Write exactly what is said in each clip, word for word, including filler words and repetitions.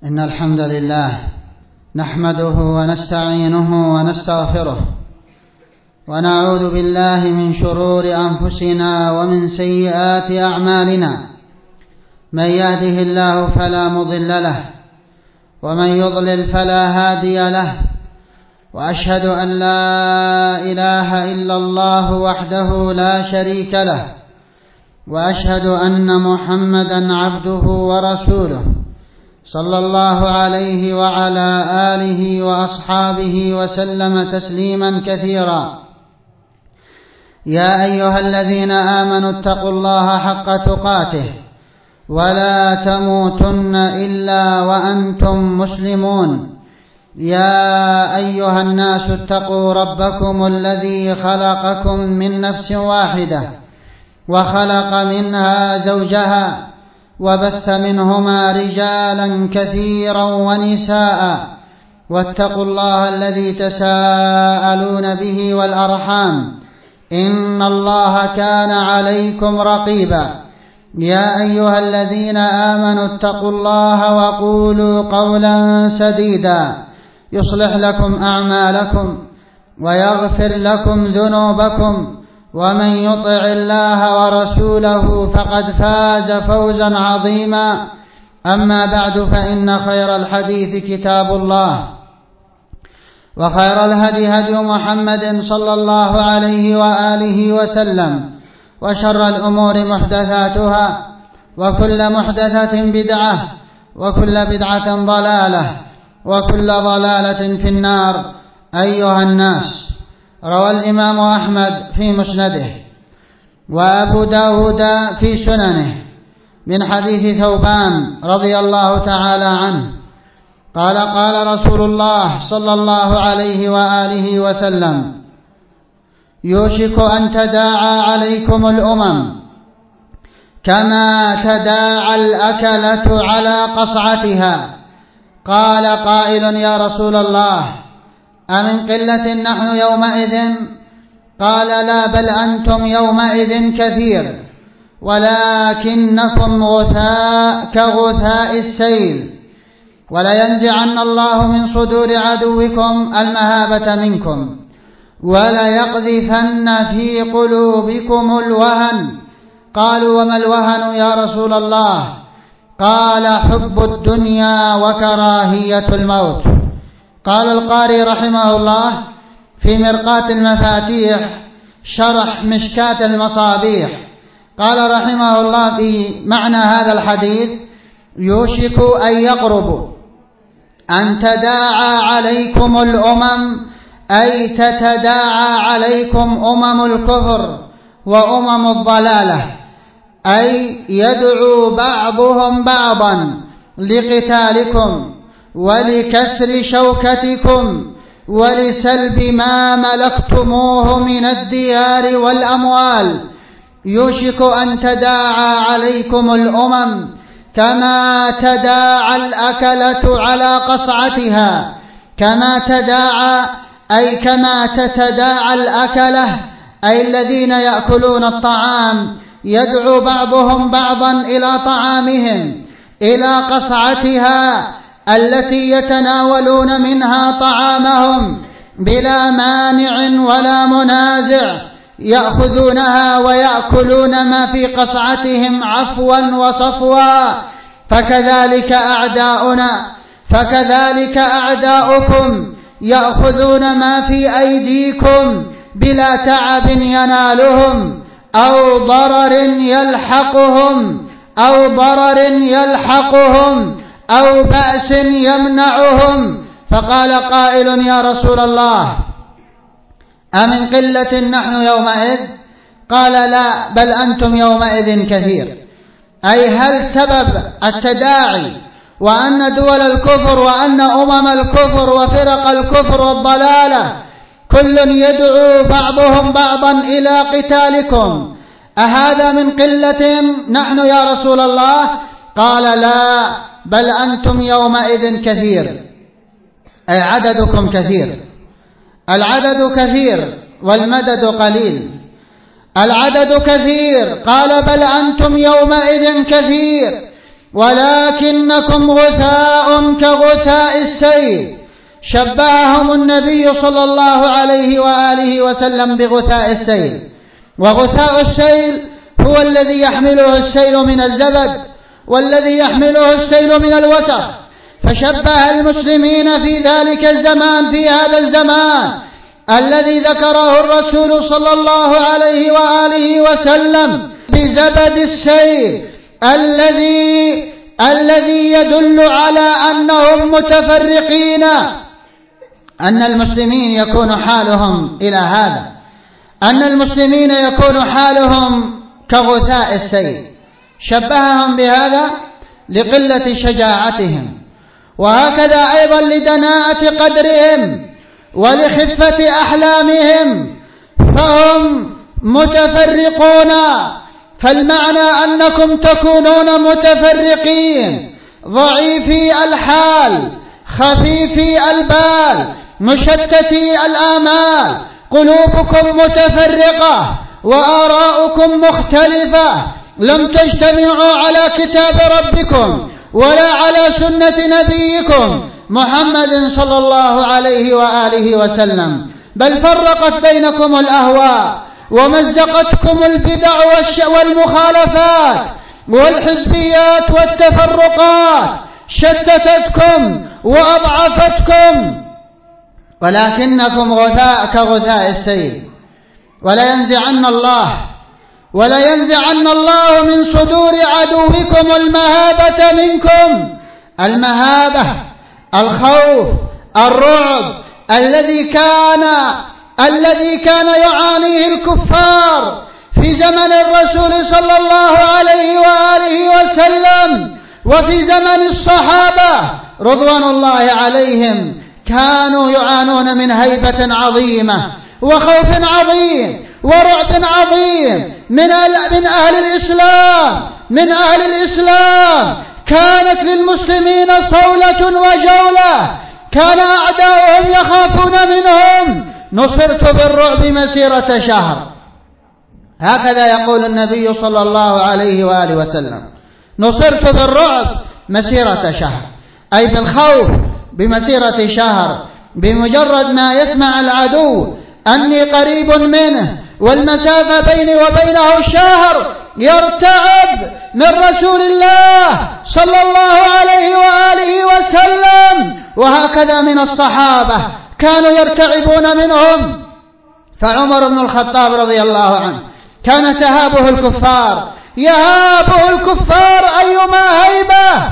إن الحمد لله نحمده ونستعينه ونستغفره ونعوذ بالله من شرور أنفسنا ومن سيئات أعمالنا. من يهده الله فلا مضل له ومن يضلل فلا هادي له، وأشهد أن لا إله إلا الله وحده لا شريك له، وأشهد أن محمدا عبده ورسوله صلى الله عليه وعلى آله وأصحابه وسلم تسليما كثيرا. يا أيها الذين آمنوا اتقوا الله حق تقاته ولا تموتن إلا وأنتم مسلمون. يا أيها الناس اتقوا ربكم الذي خلقكم من نفس واحدة وخلق منها زوجها وبث منهما رجالا كثيرا ونساء، واتقوا الله الذي تساءلون به والأرحام إن الله كان عليكم رقيبا. يا أيها الذين آمنوا اتقوا الله وقولوا قولا سديدا يصلح لكم أعمالكم ويغفر لكم ذنوبكم، ومن يطع الله ورسوله فقد فاز فوزا عظيما. أما بعد، فإن خير الحديث كتاب الله، وخير الهدي هدي محمد صلى الله عليه وآله وسلم، وشر الأمور محدثاتها، وكل محدثة بدعة، وكل بدعة ضلالة، وكل ضلالة في النار. أيها الناس، روى الإمام أحمد في مسنده وأبو داود في سننه من حديث ثوبان رضي الله تعالى عنه قال: قال رسول الله صلى الله عليه وآله وسلم: يوشك أن تداعى عليكم الأمم كما تداعى الأكلة على قصعتها. قال قائل: يا رسول الله، أمن قلة نحن يومئذ؟ قال: لا، بل أنتم يومئذ كثير، ولكنكم غثاء كغثاء السيل، ولينزعن الله من صدور عدوكم المهابة منكم، وليقذفن في قلوبكم الوهن. قالوا: وما الوهن يا رسول الله؟ قال: حب الدنيا وكراهية الموت. قال القاري رحمه الله في مرقاة المفاتيح شرح مشكاة المصابيح، قال رحمه الله في معنى هذا الحديث: يوشك أن يقرب أن تداعى عليكم الأمم، أي تتداعى عليكم أمم الكفر وأمم الضلالة، أي يدعو بعضهم بعضا لقتالكم ولكسر شوكتكم ولسلب ما ملكتموه من الديار والأموال. يوشك أن تداعى عليكم الأمم كما تداعى الأكلة على قصعتها، كما تداعى أي كما تتداعى الأكلة، أي الذين يأكلون الطعام يدعو بعضهم بعضا إلى طعامهم، إلى قصعتها التي يتناولون منها طعامهم بلا مانع ولا منازع، يأخذونها ويأكلون ما في قصعتهم عفوا وصفوا. فكذلك أعداؤنا، فكذلك أعداؤكم يأخذون ما في أيديكم بلا تعب ينالهم أو ضرر يلحقهم أو ضرر يلحقهم أو بأس يمنعهم. فقال قائل: يا رسول الله، أمن قلة نحن يومئذ؟ قال: لا، بل أنتم يومئذ كثير. أي هل سبب التداعي وأن دول الكفر وأن أمم الكفر وفرق الكفر والضلالة كل يدعو بعضهم بعضا إلى قتالكم، أهذا من قلة نحن يا رسول الله؟ قال: لا، بل أنتم يومئذ كثير، أي عددكم كثير. العدد كثير والمدد قليل. العدد كثير، قال: بل أنتم يومئذ كثير، ولكنكم غثاء كغثاء السيل. شبههم النبي صلى الله عليه وآله وسلم بغثاء السيل، وغثاء السيل هو الذي يحمله السيل من الزبد والذي يحمله السيل من الوسخ. فشبه المسلمين في ذلك الزمان، في هذا الزمان الذي ذكره الرسول صلى الله عليه وآله وسلم، بزبد السيل الذي الذي يدل على أنهم متفرقين، أن المسلمين يكون حالهم إلى هذا، أن المسلمين يكون حالهم كغثاء السيل. شبههم بهذا لقلة شجاعتهم، وهكذا أيضا لدناءة قدرهم ولخفة أحلامهم، فهم متفرقون. فالمعنى أنكم تكونون متفرقين، ضعيفي الحال، خفيفي البال، مشتتي الآمال، قلوبكم متفرقة وآراؤكم مختلفة، لم تجتمعوا على كتاب ربكم ولا على سنة نبيكم محمد صلى الله عليه وآله وسلم، بل فرقت بينكم الأهواء ومزقتكم البدع والمخالفات والحزبيات والتفرقات، شتتتكم وأضعفتكم، ولكنكم غثاء كغثاء السيل. ولا ينزعن الله ولا ينزعن الله من صدور عدوكم المهابة منكم، المهابة، الخوف، الرعب الذي كان الذي كان يعانيه الكفار في زمن الرسول صلى الله عليه وآله وسلم وفي زمن الصحابة رضوان الله عليهم. كانوا يعانون من هيبة عظيمة وخوف عظيم ورعب عظيم من من أهل الإسلام من أهل الإسلام. كانت للمسلمين صولة وجولة، كان أعداؤهم يخافون منهم. نصرت بالرعب مسيرة شهر، هكذا يقول النبي صلى الله عليه وآله وسلم، نصرت بالرعب مسيرة شهر، أي بالخوف بمسيرة شهر. بمجرد ما يسمع العدو أني قريب منه والمسافة بيني وبينه شهر، يرتعب من رسول الله صلى الله عليه وآله وسلم. وهكذا من الصحابة كانوا يرتعبون منهم. فعمر بن الخطاب رضي الله عنه كان تهابه الكفار، يهابه الكفار أيما هيبة.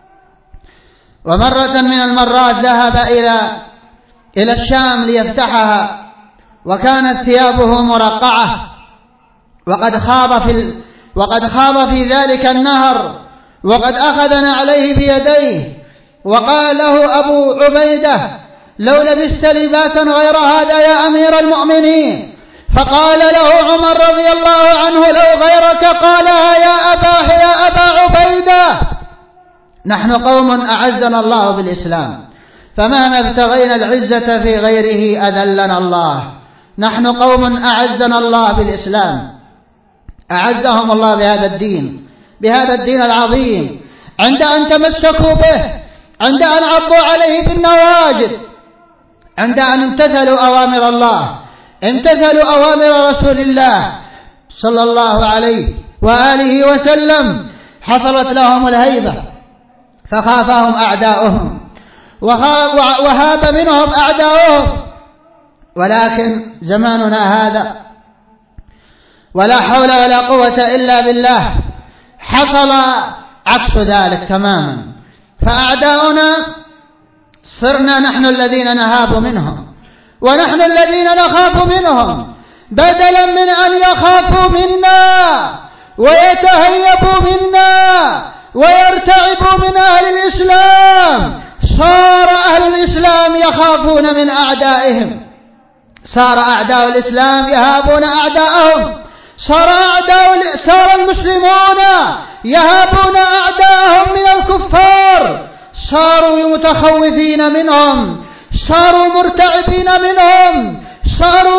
ومرة من المرات ذهب إلى إلى الشام ليفتحها، وكانت ثيابه مرقعة، وقد خاض في وقد خاض في ذلك النهر، وقد أخذ نعليه بيديه، وقال له أبو عبيدة: لو لبست لباسا غير هذا يا أمير المؤمنين. فقال له عمر رضي الله عنه: لو غيرك قالها يا أبا يا أبا عبيدة. نحن قوم أعزنا الله بالإسلام، فمهما ابتغينا العزة في غيره أذلنا الله. نحن قوم أعزنا الله بالإسلام، أعزهم الله بهذا الدين بهذا الدين العظيم، عند أن تمسكوا به، عند أن عضوا عليه بالنواجذ، عند أن امتثلوا أوامر الله، امتثلوا أوامر رسول الله صلى الله عليه وآله وسلم، حصلت لهم الهيبة، فخافهم أعداؤهم وهاب منهم أعداؤهم. ولكن زماننا هذا ولا حول ولا قوة إلا بالله حصل عكس ذلك تماما. فأعداؤنا صرنا نحن الذين نهاب منهم، ونحن الذين نخاف منهم، بدلا من أن يخافوا منا ويتهيبوا منا ويرتعبوا من أهل الإسلام. صار أهل الإسلام يخافون من أعدائهم، صار أعداء الإسلام يهابون أعداءهم، صار أعداء صار المسلمون يهابون أعداءهم من الكفار، صاروا متخوفين منهم، صاروا مرتعبين منهم، صاروا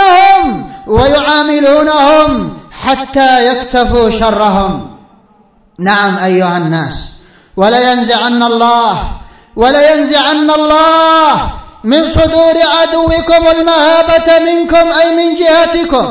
يرضونهم ويعاملونهم حتى يكتفوا شرهم. نعم أيها الناس، ولينزعن الله ولينزعن الله من صدور عدوكم المهابة منكم أي من جهتكم،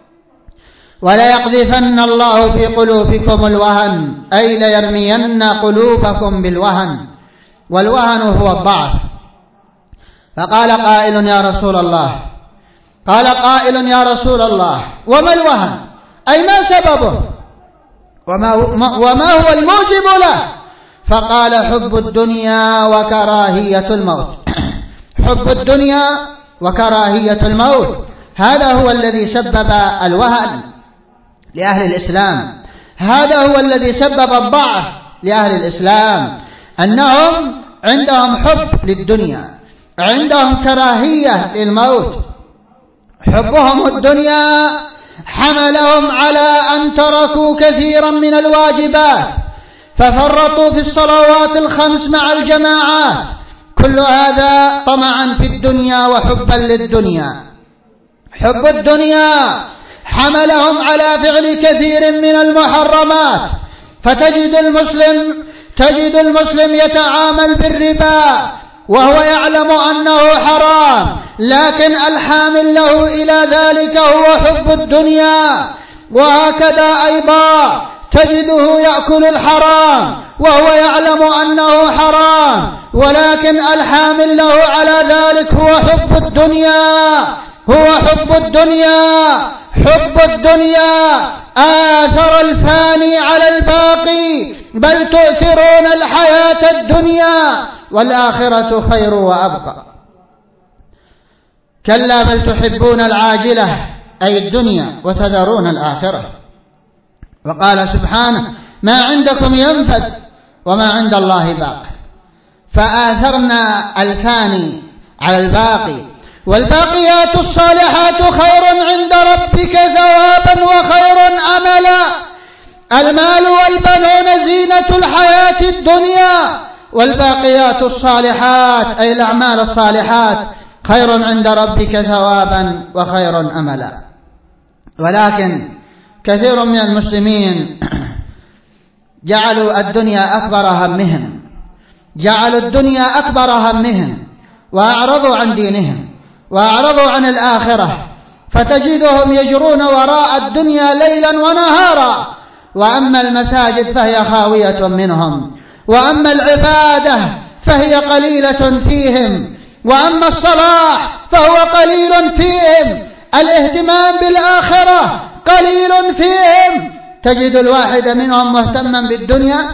وليقذفن الله في قلوبكم الوهن أي ليرمين قلوبكم بالوهن، والوهن هو الضعف. فقال قائل يا رسول الله قال قائل يا رسول الله وما الوهن؟ أي ما سببه وما, وما هو الموجب له؟ فقال حب الدنيا وكراهية الموت. حب الدنيا وكراهية الموت، هذا هو الذي سبب الوهن لأهل الإسلام، هذا هو الذي سبب الضعف لأهل الإسلام، أنهم عندهم حب للدنيا، عندهم كراهية للموت. حبهم الدنيا حملهم على أن تركوا كثيرا من الواجبات، ففرطوا في الصلوات الخمس مع الجماعات، كل هذا طمعا في الدنيا وحبا للدنيا. حب الدنيا حملهم على فعل كثير من المحرمات، فتجد المسلم تجد المسلم يتعامل بالربا وهو يعلم أنه حرام، لكن الحامل له إلى ذلك هو حب الدنيا. وهكذا أيضا تجده يأكل الحرام وهو يعلم أنه حرام، ولكن الحامل له على ذلك هو حب الدنيا هو حب الدنيا حب الدنيا آثر الفاني على الباقي، بل تؤثرون الحياة الدنيا والآخرة خير وأبقى. كلا بل تحبون العاجلة أي الدنيا وتذرون الآخرة. وقال سبحانه ما عندكم ينفد وما عند الله باق، فآثرنا الفاني على الباقي. والباقيات الصالحات خير عند ربك ثوابا وخير أملا. المال والبنون زينة الحياة الدنيا، والباقيات الصالحات أي الأعمال الصالحات خير عند ربك ثوابا وخير أملا. ولكن كثير من المسلمين جعلوا الدنيا أكبر همهم جعلوا الدنيا أكبر همهم وأعرضوا عن دينهم وأعرضوا عن الآخرة، فتجدهم يجرون وراء الدنيا ليلا ونهارا. وأما المساجد فهي خاوية منهم، وأما العبادة فهي قليلة فيهم، وأما الصلاح فهو قليل فيهم، الاهتمام بالآخرة قليل فيهم. تجد الواحد منهم مهتما بالدنيا،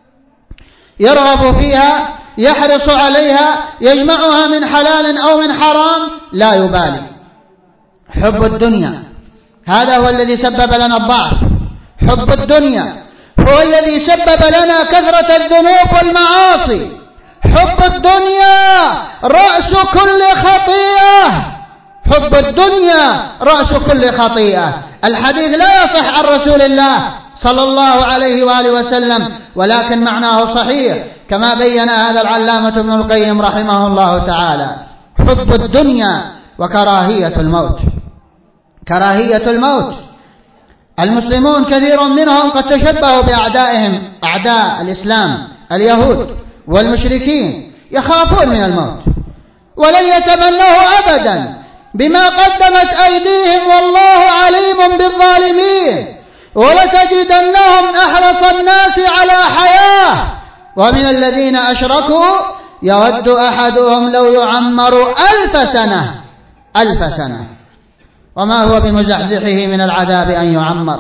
يرغب فيها، يحرص عليها، يجمعها من حلال أو من حرام، لا يبالي. حب الدنيا هذا هو الذي سبب لنا الضعف. حب الدنيا هو الذي سبب لنا كثرة الذنوب والمعاصي. حب الدنيا رأس كل خطيئة. حب الدنيا رأس كل خطيئة. الحديث لا يصح عن رسول الله صلى الله عليه وآله وسلم، ولكن معناه صحيح كما بين هذا العلامة ابن القيم رحمه الله تعالى. حب الدنيا وكراهية الموت. كراهية الموت، المسلمون كثير منهم قد تشبهوا بأعدائهم، أعداء الإسلام اليهود والمشركين، يخافون من الموت ولن يتمنوه أبدا بما قدمت أيديهم، والله عليم بالظالمين. ولتجدنهم أحرص الناس على حياة، ومن الذين أشركوا يود أحدهم لو يعمر ألف سنة ألف سنة وما هو بمزحزحه من العذاب أن يعمر.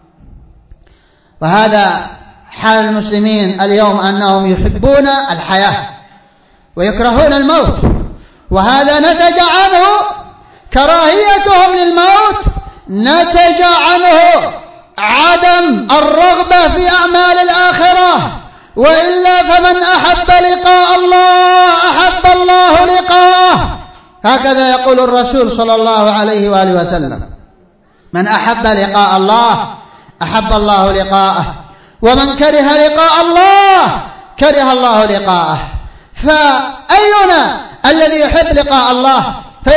وهذا حال المسلمين اليوم، أنهم يحبون الحياة ويكرهون الموت، وهذا نتج عنه كراهيتهم للموت، نتج عنه عدم الرغبة في أعمال الآخرة. وإلا فمن أحب لقاء الله أحب الله لقاءه، هكذا يقول الرسول صلى الله عليه وآله وسلم: من أحب لقاء الله أحب الله لقاءه، ومن كره لقاء الله كره الله لقاءه. فأينا الذي يحب لقاء الله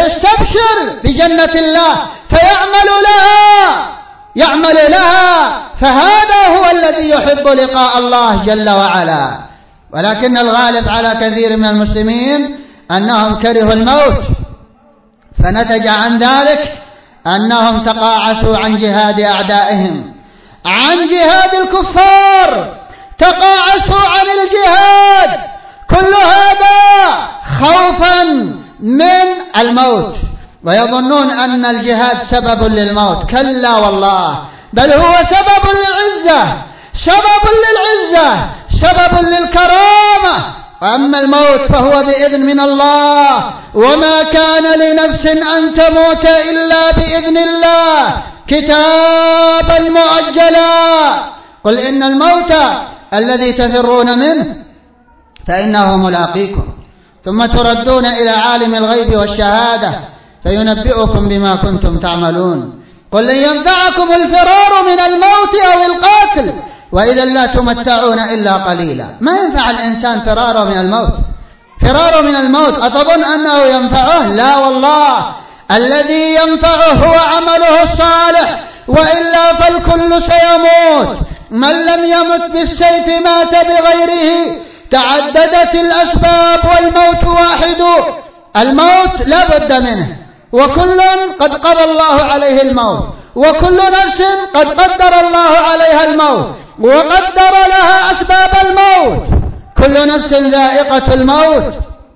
فيستبشر بجنة الله فيعمل لها يعمل لها فهذا هو الذي يحب لقاء الله جل وعلا. ولكن الغالب على كثير من المسلمين أنهم كرهوا الموت، فنتج عن ذلك أنهم تقاعسوا عن جهاد أعدائهم، عن جهاد الكفار، تقاعسوا عن الجهاد، كل هذا خوفا من الموت، ويظنون أن الجهاد سبب للموت. كلا والله، بل هو سبب للعزة، سبب للعزة، سبب للكرامة. وأما الموت فهو بإذن من الله، وما كان لنفس أن تموت إلا بإذن الله كتابا مؤجلا. قل إن الموت الذي تفرون منه فإنه ملاقيكم، ثم تردون إلى عالم الغيب والشهادة فينبئكم بما كنتم تعملون. قل لن ينفعكم الفرار من الموت أو القتل وإذا لا تمتعون إلا قليلا. ما ينفع الإنسان فراره من الموت، فراره من الموت أتظن أنه ينفعه؟ لا والله، الذي ينفعه هو عمله الصالح، وإلا فالكل سيموت. من لم يمت بالسيف مات بغيره. تعددت الأسباب والموت واحد. الموت لا بد منه، وكل قد قضى الله عليه الموت، وكل نفس قد قدر الله عليها الموت وقدر لها أسباب الموت. كل نفس ذائقة الموت،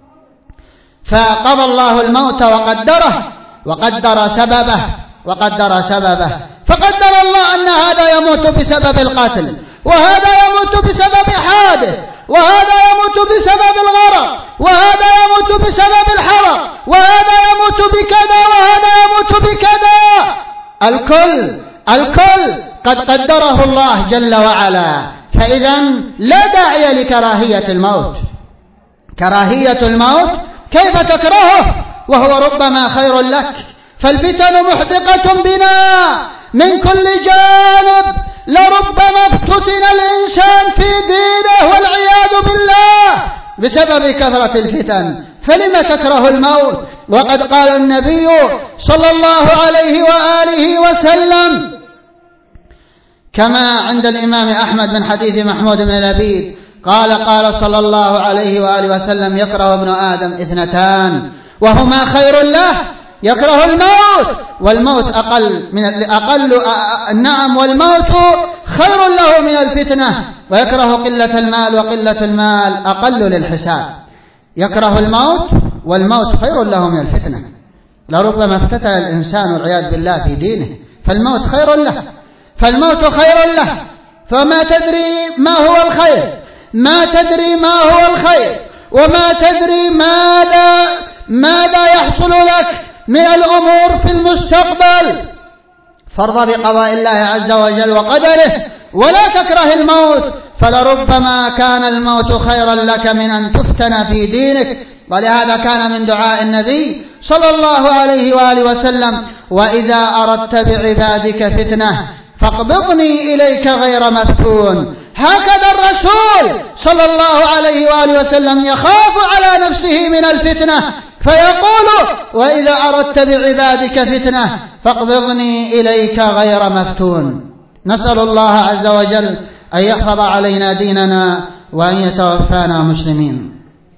فقضى الله الموت وقدره، وقدر سببه وقدر سببه فقدر الله أن هذا يموت بسبب القتل، وهذا يموت بسبب حادث، وهذا يموت بسبب الغرق، وهذا يموت بسبب الحرق، وهذا يموت بكذا، وهذا يموت بكذا. الكل الكل قد قدره الله جل وعلا. فإذا لا داعي لكراهية الموت. كراهية الموت كيف تكرهه وهو ربما خير لك؟ فالفتن محدقة بنا من كل جانب، لربما افتتن الإنسان في دينه والعياذ بالله بسبب كثرة الفتن. فلم تكره الموت؟ وقد قال النبي صلى الله عليه وآله وسلم كما عند الإمام أحمد من حديث محمود بن لبيد قال قال صلى الله عليه وآله وسلم: يكره ابن آدم اثنتان وهما خير له، يكره الموت، والموت أقل من أقل النعم، والموت خير له من الفتنة، ويكره قلة المال، وقلة المال أقل للحساب. يكره الموت، والموت خير له من الفتنة. لربما افتتن الإنسان والعياذ بالله في دينه، فالموت خير له، فالموت خير له. فما تدري ما هو الخير، ما تدري ما هو الخير، وما تدري ماذا ماذا يحصل لك من الأمور في المستقبل. فارض بقضاء الله عز وجل وقدره، ولا تكره الموت، فلربما كان الموت خيرا لك من أن تفتن في دينك. ولهذا كان من دعاء النبي صلى الله عليه وآله وسلم: وإذا أردت بعبادك فتنة فاقبضني إليك غير مفتون. هكذا الرسول صلى الله عليه وآله وسلم يخاف على نفسه من الفتنة، فيقول: وإذا أردت بعبادك فتنة فاقبضني إليك غير مفتون. نسأل الله عز وجل أن يحفظ علينا ديننا وأن يتوفانا مسلمين.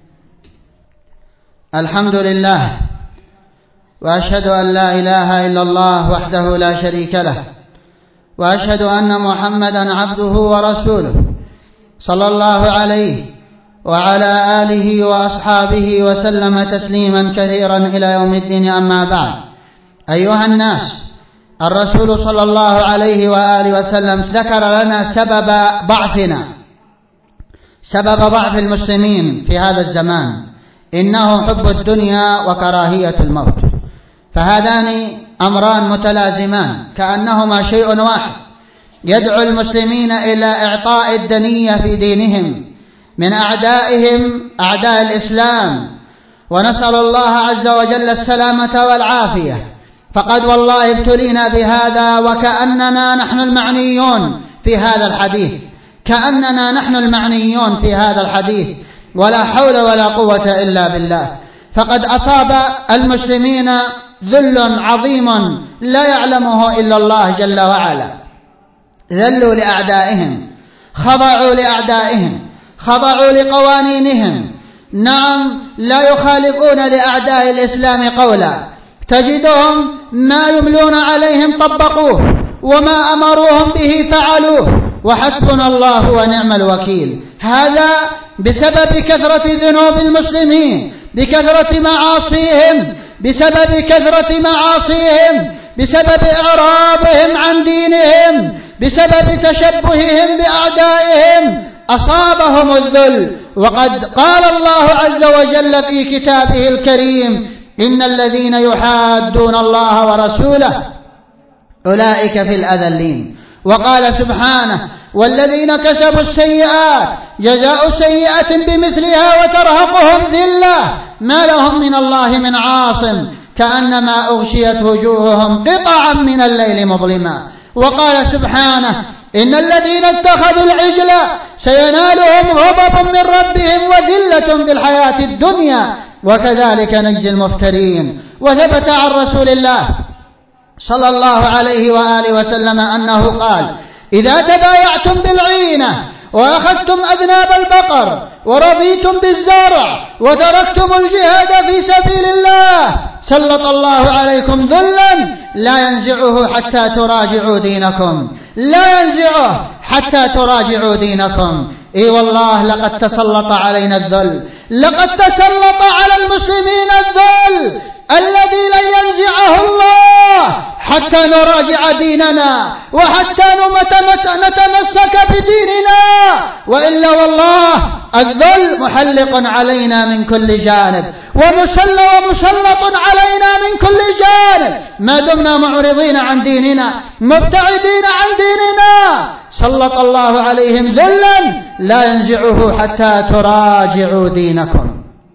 الحمد لله، وأشهد أن لا إله إلا الله وحده لا شريك له، وأشهد أن محمدا عبده ورسوله صلى الله عليه وعلى آله وأصحابه وسلم تسليما كثيرا إلى يوم الدين. أما بعد، أيها الناس، الرسول صلى الله عليه وآله وسلم ذكر لنا سبب ضعفنا، سبب ضعف المسلمين في هذا الزمان، إنه حب الدنيا وكراهية الموت. فهذان أمران متلازمان كأنهما شيء واحد. يدعو المسلمين إلى إعطاء الدنية في دينهم من أعدائهم أعداء الإسلام، ونسأل الله عز وجل السلامة والعافية. فقد والله ابتلينا بهذا، وكأننا نحن المعنيون في هذا الحديث، كأننا نحن المعنيون في هذا الحديث، ولا حول ولا قوة إلا بالله. فقد أصاب المسلمين ذل عظيم لا يعلمه إلا الله جل وعلا. ذلوا لأعدائهم، خضعوا لأعدائهم، خضعوا لقوانينهم. نعم، لا يخالفون لأعداء الإسلام قولا، تجدهم ما يملون عليهم طبقوه، وما أمروهم به فعلوه، وحسبنا الله ونعم الوكيل. هذا بسبب كثرة ذنوب المسلمين، بكثرة معاصيهم، بسبب كثرة معاصيهم، بسبب إعراضهم عن دينهم، بسبب تشبههم بأعدائهم أصابهم الذل. وقد قال الله عز وجل في كتابه الكريم: إن الذين يحادون الله ورسوله أولئك في الأذلين. وقال سبحانه: والذين كسبوا السيئات جزاء سيئة بمثلها وترهقهم ذلة ما لهم من الله من عاصم كأنما أغشيت وجوههم قطعا من الليل مظلما. وقال سبحانه: إن الذين اتخذوا العجل سينالهم غضب من ربهم وذلة في الحياة الدنيا وكذلك نجزي المفترين. وثبت عن رسول الله صلى الله عليه وآله وسلم أنه قال: إذا تبايعتم بالعينة وأخذتم أذناب البقر ورضيتم بالزرع وتركتم الجهاد في سبيل الله سلط الله عليكم ذلا لا ينزعه حتى تراجعوا دينكم، لا ينزعه حتى تراجعوا دينكم. اي والله لقد تسلط علينا الذل، لقد تسلط على المسلمين الذل الذي لن ينزعه الله حتى نراجع ديننا وحتى نتمسك بديننا، وإلا والله الذل محلق علينا من كل جانب ومسل ومسلط علينا من كل جانب ما دمنا معرضين عن ديننا مبتعدين عن ديننا. سلط الله عليهم ذلا لا ينزعه حتى تراجعوا دينكم.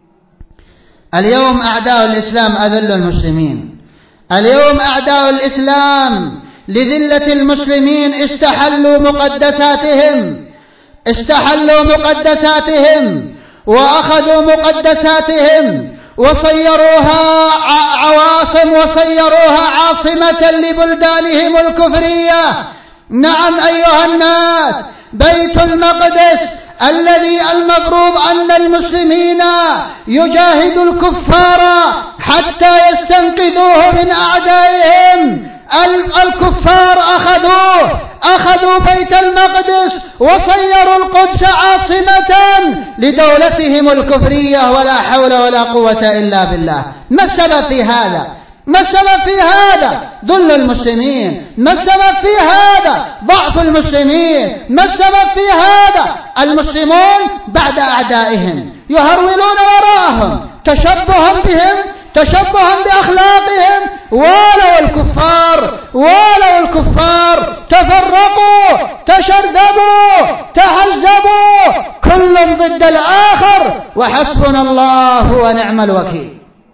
اليوم أعداء الإسلام أذل المسلمين، اليوم أعداء الإسلام لذلة المسلمين استحلوا مقدساتهم، استحلوا مقدساتهم وأخذوا مقدساتهم وصيروها عواصم وصيروها عاصمة لبلدانهم الكفرية. نعم أيها الناس، بيت المقدس الذي المفروض أن المسلمين يجاهدوا الكفار حتى يستنقذوه من أعدائهم، الكفار أخذوه أخذوا بيت المقدس وصيروا القدس عاصمة لدولتهم الكفرية، ولا حول ولا قوة إلا بالله. ما السبب في هذا؟ ما السبب في هذا؟ ذل المسلمين. ما السبب في هذا؟ ضعف المسلمين. ما السبب في هذا؟ المسلمون بعد أعدائهم يهرولون وراءهم تشبها بهم، تشبها بأخلاقهم. ولو الكفار ولو الكفار تفرقوا تشرذموا تهذبوا كل ضد الآخر وحسبنا الله ونعم الوكيل.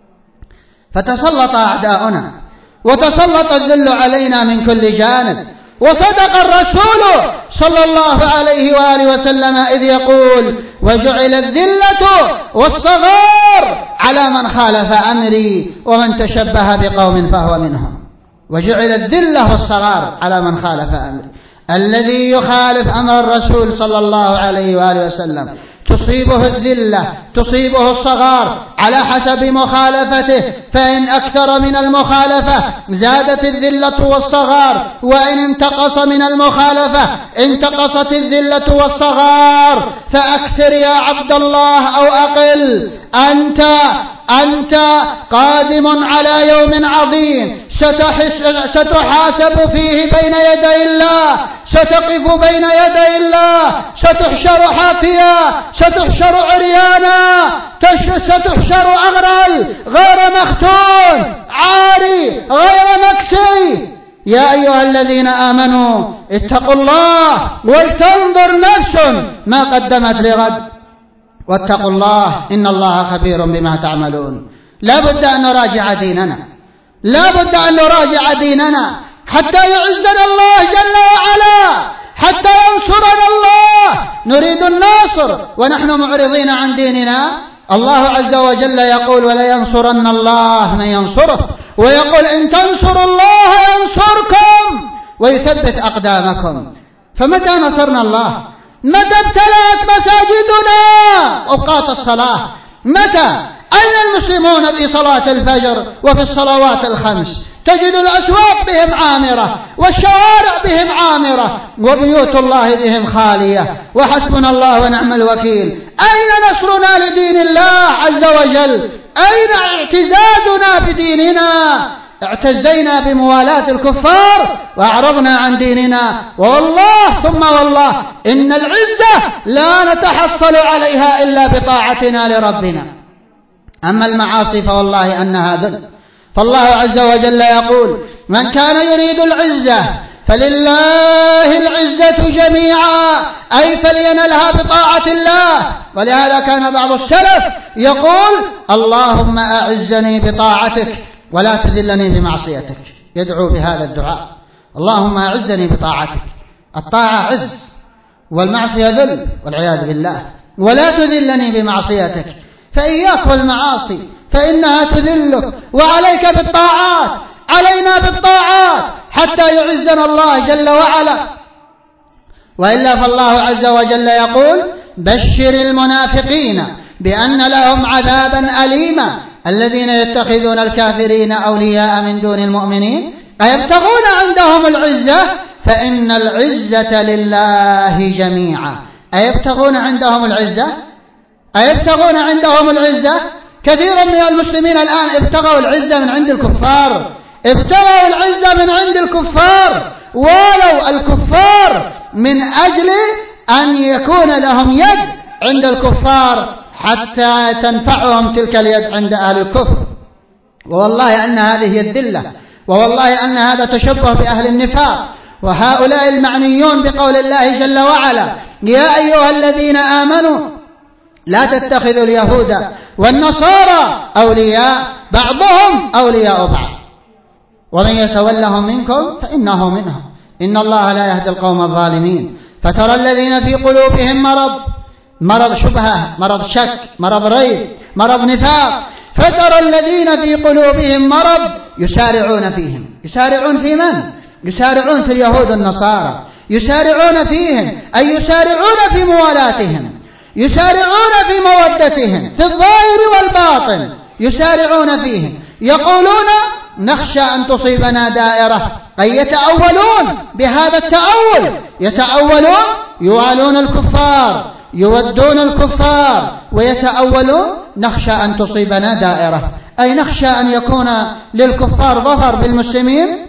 فتسلط أعداؤنا وتسلط الذل علينا من كل جانب. وصدق الرسول صلى الله عليه وآله وسلم إذ يقول: وجعل الذلة والصغار على من خالف أمري ومن تشبه بقوم فهو منهم. وجعل الذلة والصغار على من خالف أمري. الذي يخالف أمر الرسول صلى الله عليه وآله وسلم تصيبه الذلة، تصيبه الصغار على حسب مخالفته، فإن أكثر من المخالفة زادت الذلة والصغار، وإن انتقص من المخالفة انتقصت الذلة والصغار. فأكثر يا عبد الله أو أقل، أنت أنت قادم على يوم عظيم ستحاسب فيه بين يدي الله، ستقف بين يدي الله، ستحشر حافيا، ستحشر عريانا، ستحشر أغرل غير مختون، عاري غير مكسي. يا أيها الذين آمنوا اتقوا الله ولتنظر نفس ما قدمت لغد واتقوا الله إن الله خبير بما تعملون. لا بد أن نراجع ديننا، لا بد أن نراجع ديننا حتى يعزنا الله جل وعلا، حتى ينصرنا الله. نريد النصر ونحن معرضين عن ديننا. الله عز وجل يقول: ولا ينصرن الله من ينصره، ويقول: إن تنصروا الله ينصركم ويثبت أقدامكم. فمتى نصرنا الله؟ متى ابتلأت مساجدنا أوقات الصلاة؟ متى؟ أين المسلمون في صلاة الفجر وفي الصلوات الخمس؟ تجد الأسواق بهم عامرة والشوارع بهم عامرة وبيوت الله بهم خالية، وحسبنا الله ونعم الوكيل. أين نصرنا لدين الله عز وجل؟ أين اعتزازنا بديننا؟ اعتزينا بموالاة الكفار وأعرضنا عن ديننا، والله ثم والله إن العزة لا نتحصل عليها إلا بطاعتنا لربنا. أما المعاصي فوالله أنها ذل. فالله عز وجل يقول: من كان يريد العزة فلله العزة جميعا، أي فلينلها بطاعة الله. ولهذا كان بعض السلف يقول: اللهم أعزني بطاعتك ولا تذلني بمعصيتك، يدعو بهذا الدعاء: اللهم أعزني بطاعتك. الطاعة عز والمعصية ذل والعياذ بالله، ولا تذلني بمعصيتك. فإياك والمعاصي فإنها تذلك، وعليك بالطاعات، علينا بالطاعات حتى يعزنا الله جل وعلا. وإلا فالله عز وجل يقول: بشر المنافقين بأن لهم عذابا أليما الذين يتخذون الكافرين أولياء من دون المؤمنين أيبتغون عندهم العزة فإن العزة لله جميعا. أيبتغون عندهم العزة أيبتغون عندهم العزة كثيرا من المسلمين الآن ابتغوا العزة من عند الكفار، ابتغوا العزة من عند الكفار، ولو الكفار من أجل أن يكون لهم يد عند الكفار حتى تنفعهم تلك اليد عند أهل الكفر. ووالله أن هذه هي الذلة، ووالله أن هذا تشبه بأهل النفاق. وهؤلاء المعنيون بقول الله جل وعلا: يا أيها الذين آمنوا لا تتخذوا اليهود والنصارى أولياء بعضهم أولياء بعض ومن يتولهم منكم فإنه منهم إن الله لا يهدي القوم الظالمين. فترى الذين في قلوبهم مرض، مرض شبهة، مرض شك، مرض ريب، مرض نفاق، فترى الذين في قلوبهم مرض يسارعون فيهم. يسارعون في من؟ يسارعون في اليهود والنصارى، يسارعون فيهم أي يسارعون في موالاتهم، يسارعون في مودتهم في الظاهر والباطن، يسارعون فيهم. يقولون: نخشى أن تصيبنا دائرة، أي يتأولون بهذا التأول، يتأولون يوالون الكفار، يودون الكفار، ويتأولون: نخشى أن تصيبنا دائرة، أي نخشى أن يكون للكفار ظفر بالمسلمين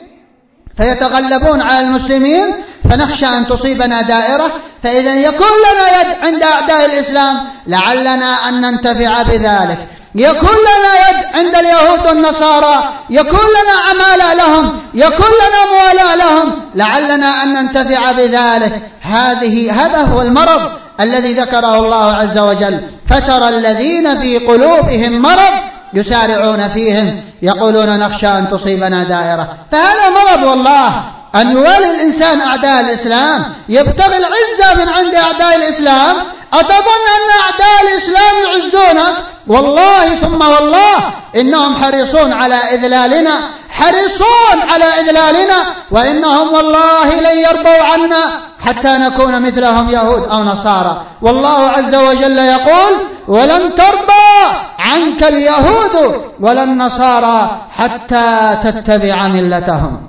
فيتغلبون على المسلمين، فنخشى أن تصيبنا دائرة، فإذا يكون لنا يد عند أعداء الإسلام لعلنا أن ننتفع بذلك. يكون لنا يد عند اليهود والنصارى، يكون لنا عمالة لهم، يكون لنا موالاة لهم، لعلنا أن ننتفع بذلك. هذه هذا هو المرض الذي ذكره الله عز وجل: فترى الذين في قلوبهم مرض يسارعون فيهم يقولون: نخشى أن تصيبنا دائرة. فهذا مرض والله، أن يوالي الإنسان أعداء الإسلام، يبتغي العزة من عند أعداء الإسلام. أتظن أن أعداء الإسلام يعزونك؟ والله ثم والله إنهم حريصون على إذلالنا، حريصون على إذلالنا، وإنهم والله لن يرضوا عنا حتى نكون مثلهم يهود أو نصارى. والله عز وجل يقول: ولن ترضى عنك اليهود ولا النصارى حتى تتبع ملتهم.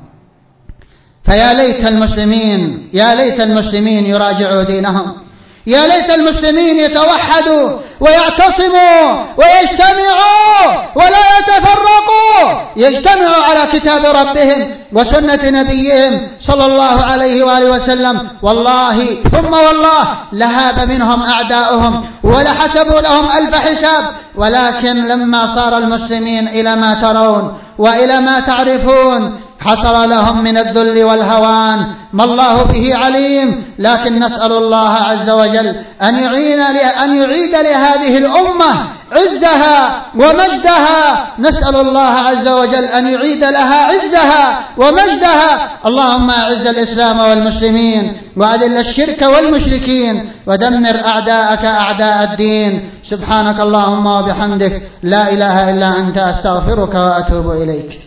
فيا ليت المسلمين يا ليت المسلمين يراجعوا دينهم، يا ليت المسلمين يتوحدوا ويعتصموا ويجتمعوا ولا يتفرقوا، يجتمعوا على كتاب ربهم وسنة نبيهم صلى الله عليه وآله وسلم. والله ثم والله لهاب منهم أعداؤهم ولحسبوا لهم ألف حساب، ولكن لما صار المسلمين إلى ما ترون وإلى ما تعرفون حصل لهم من الذل والهوان ما الله به عليم. لكن نسأل الله عز وجل أن يعين أن يعيد لهذه الأمة عزها ومجدها، نسأل الله عز وجل أن يعيد لها عزها ومجدها. اللهم أعز الإسلام والمسلمين وأذل الشرك والمشركين ودمر أعداءك أعداء الدين. سبحانك اللهم وبحمدك، لا إله إلا أنت، أستغفرك وأتوب إليك.